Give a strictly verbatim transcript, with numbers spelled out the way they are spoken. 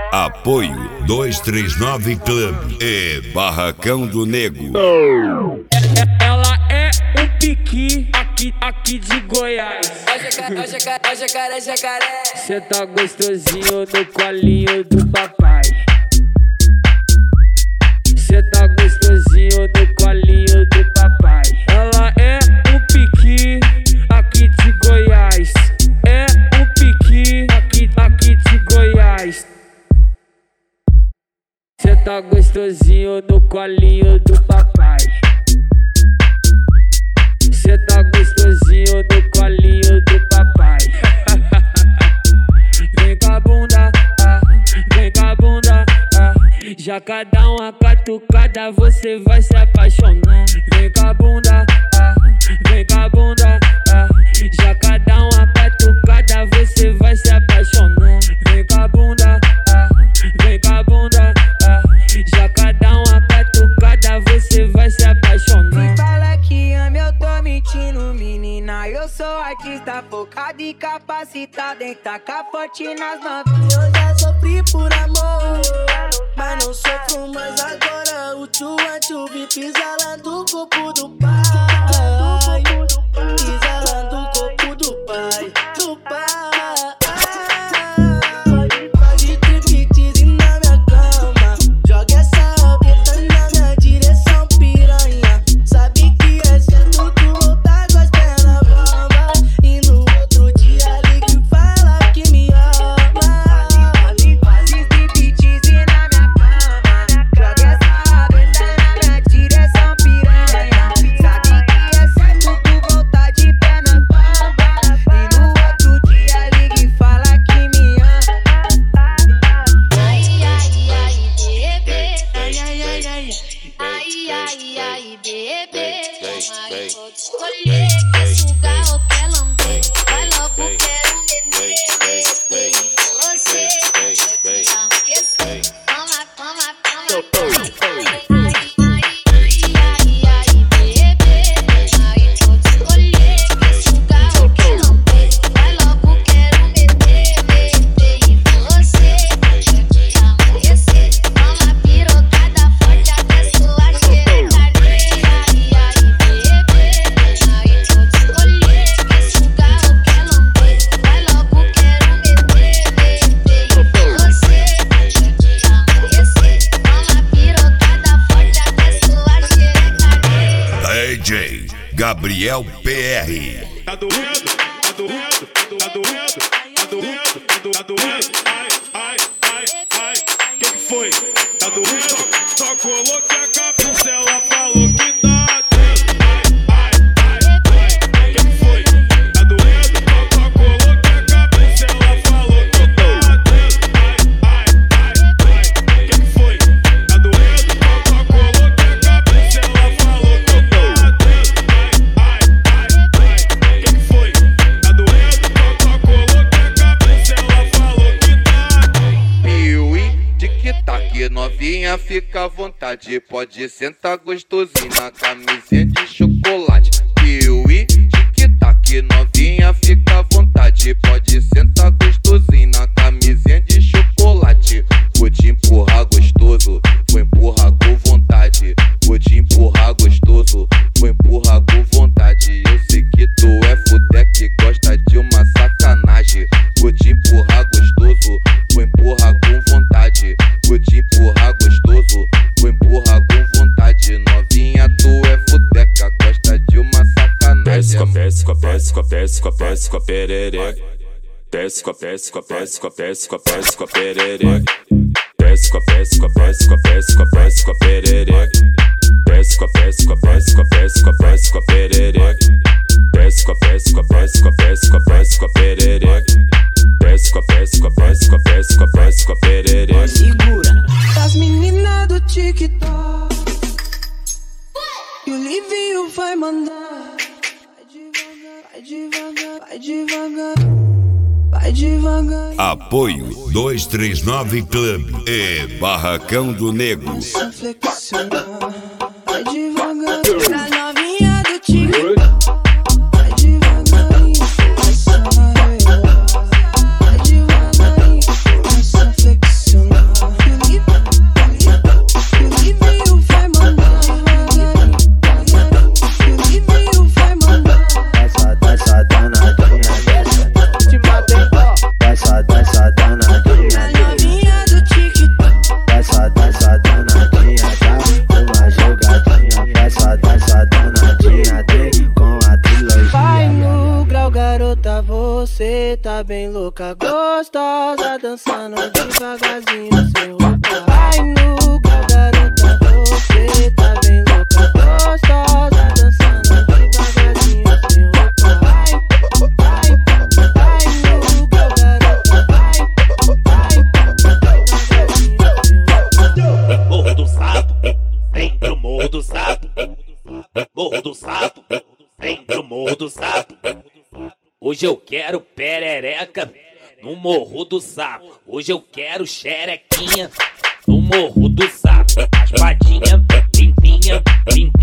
Apoio dois três nove Club e Barracão do Nego. Ela é um piqui aqui, aqui de Goiás. Ó jacaré, ó jacaré, jacaré. Cê tá gostosinho no colinho do papai. Cê tá gostosinho no colinho do papai. Ela é um piqui aqui de Goiás. É um piqui aqui, aqui de Goiás. Cê tá gostosinho no colinho do papai. Cê tá gostosinho no colinho do papai. Vem com a bunda, ah, vem com a bunda, ah. Já cada uma catucada você vai se apaixonar. Vem com a bunda, ah, vem com a bunda, ah. Já cada uma catucada você vai se apaixonar. Vem com a bunda, ah, vem com a bunda, ah. Já cada uma catucada você vai se apaixonar. Se fala que ama, eu tô mentindo, menina. Eu sou artista focado e capacitado em tacar forte nas novinhas. Eu já sofri por amor, mas não sofro mais agora. O tchu-a-tchu vi pisa lá do corpo do pai. Pisa lá do corpo do pai, do pai. Pode triptease na minha cama. Joga essa obeta na minha direção, piranha. Sabe que é certo tu voltar com as pernas bamba. E no outro dia liga e fala que me ama. Faz striptease na minha cama. Joga essa obeta na minha direção, piranha. Sabe que é certo tu voltar de perna bamba. E no outro dia liga e fala que me ama. Ai, ai, ai, bebê. Ai, ai, ai, ai. Ai, ai, ai, bebê. Ai, vou te escolher. Quer sugar ou quer lamber? Vai logo, quero beber. Você vai esquecer. Toma, toma, toma, toma. Ai, ai, ai, ai, bebê. Ai, vou te escolher. Quer sugar ou quer lamber? Vai logo, quero beber. Você vai esquecer. Toma pirocada forte até sua xerecaria. Ai, ai, bebê. Ai, vou te escolher. Quer sugar ou quer lamber? Vai logo, quero beber. Você vai esquecer. Toma pirocada forte até sua xerecaria. D J Gabriel P R. Tá doendo, tá doendo, tá doendo, tá doendo, tá doendo. Ai, ai, ai, ai. Que que foi? Tá doendo? Só coloquei a cabeça, ela falou que tá doendo. Ai, ai, ai, ai. Que que foi? Tá doendo? Só coloquei a cabeça, ela falou que tá doendo. Ai, ai, ai, ai. Que que foi? Tá doendo? Só coloquei a cabeça, ela falou que tá doendo. Ai, ai, ai. Que que foi? Tá doendo? Só coloquei a cabeça, ela falou que tá doendo. Piuí, tic-tac, novinha, fica à vontade. Pode sentar gostosinho na camisinha de chocolate. Piuí, tic-tac, novinha, fica à vontade. Pode sentar gostosinho na camisinha de chocolate. Vou te empurrar gostoso, vou empurrar com vontade. Vou te empurrar gostoso, vou empurrar com vontade. Eu sei que tu é fudeque, gosta de uma sacanagem. Vou te empurrar gostoso, vou empurrar com vontade. Vou te empurrar gostoso, vou empurrar com vontade. Novinha, tu é fudeca, gosta de uma sacanagem. Desce com a desce com a desce com a desce com a desce com a perereca. Desce com a desce com a desce com a desce com a desce com a perereca. Desce com a desce com a desce com a desce com a desce com a perereca. Desce com a desce com a desce com a desce com a desce com a perereca. Desce com a desce com a desce com a desce com a desce com a perereca. Desce com a desce com a desce com a desce com a desce com a perereca. Segura. As meninas do TikTok e o Livinho vai mandar. Vai devagar, vai devagar, vai devagar. Apoio dois três nove Club e Barracão do Nego. Essa flexionar, vai devagar. Pra novinha do TikTok, vai devagarinho. Essa areia, vai devagarinho. Essa flexionar. gostosa, dançando devagarzinho sem roupa. Vai no grau, garota, você tá bem louca. Gostosa, dançando devagarzinho sem roupa. Vai, vai, vai no grau, garota, vai, vai, devagarzinho sem roupa. Morro do Sapo, sempre o Morro do Sapo. Morro do Sapo, sempre o Morro do Sapo. Hoje eu quero perereca no Morro do Sapo. Hoje eu quero xerequinha no Morro do Sapo. Raspadinha, limpinha, limpinha.